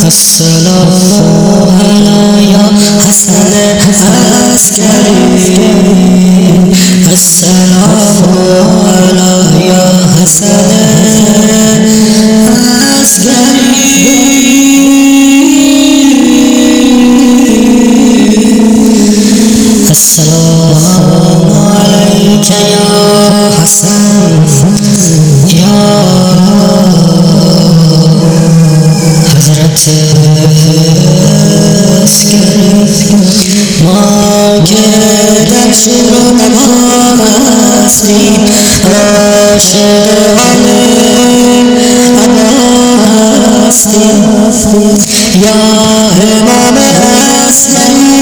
السلام علی یا حسن عسکری السلام علی یا حسن عسکری السلام علیک یا حسن یا حضرت ما که در شور و نوا هستیم عاشقان عبا هستیم یا امام اسمعی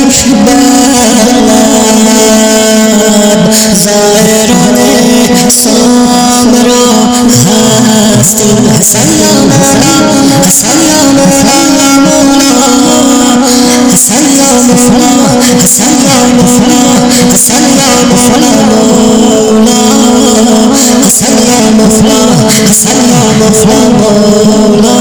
بلد زائران سام را هستیم حسن یا مولا حسن یا مولا یا مولا حسن یا مولا حسن یا مولا حسن یا مولا مولا حسن یا مولا حسن یا مولا مولا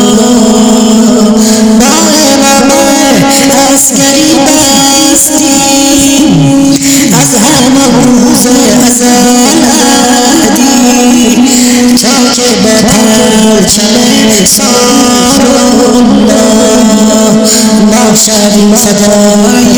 با امام عسکری بستیم از همان روز ازل عهدی تا که به پرچم سارالله ما شویم فدای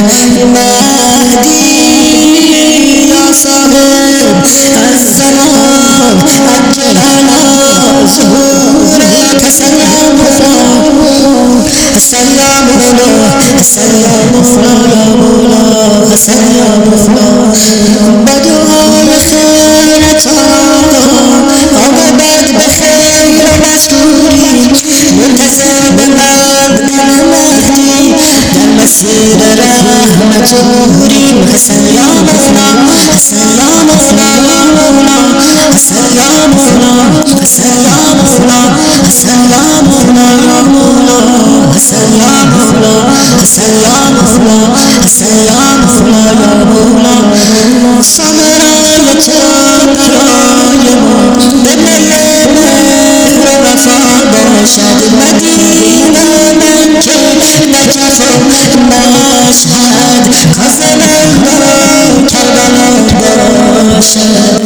مهدی یا صاحب الزمان عجل علی ظهورک حسن یا مولا حسن یا مولا حسن یا مولا یا مولا حسن یا مولا بدعای خیرت آمد به خیر مستوری منتظر به مقدم مهدی در مسیر رحمت جوریم حسن یا مولا حسن یا مولا یا مولا حسن یا مولا حسن یا مولا حسن یا مولا یا مولا حسن یا مولا حسن یا مولا حسن یا مولا یا مولا ثمرای تو برای ما به مهر وفا باشد مدینه مکه نجف و مشهد کازننده کربلا باشد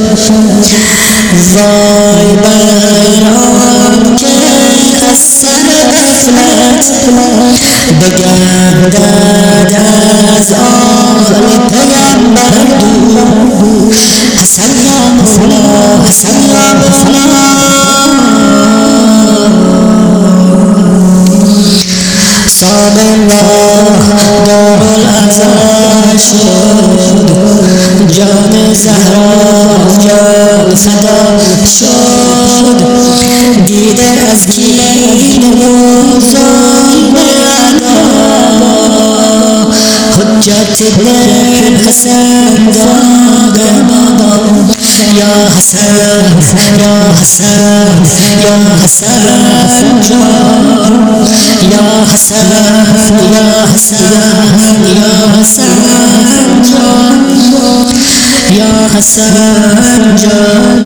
وای بیرام که از سر غفلت بگردد از آل پیامبر دور حسن یا مولا حسن یا مولا صاب الله دارالعزا شد جان زهرا جان فدا شد دیده از کین و ظلم اعدا حجت ابن حسن داد بابا یا حسن یا حسن یا حسن جان یا حسن یا حسن یا حسن جان یا حسن جان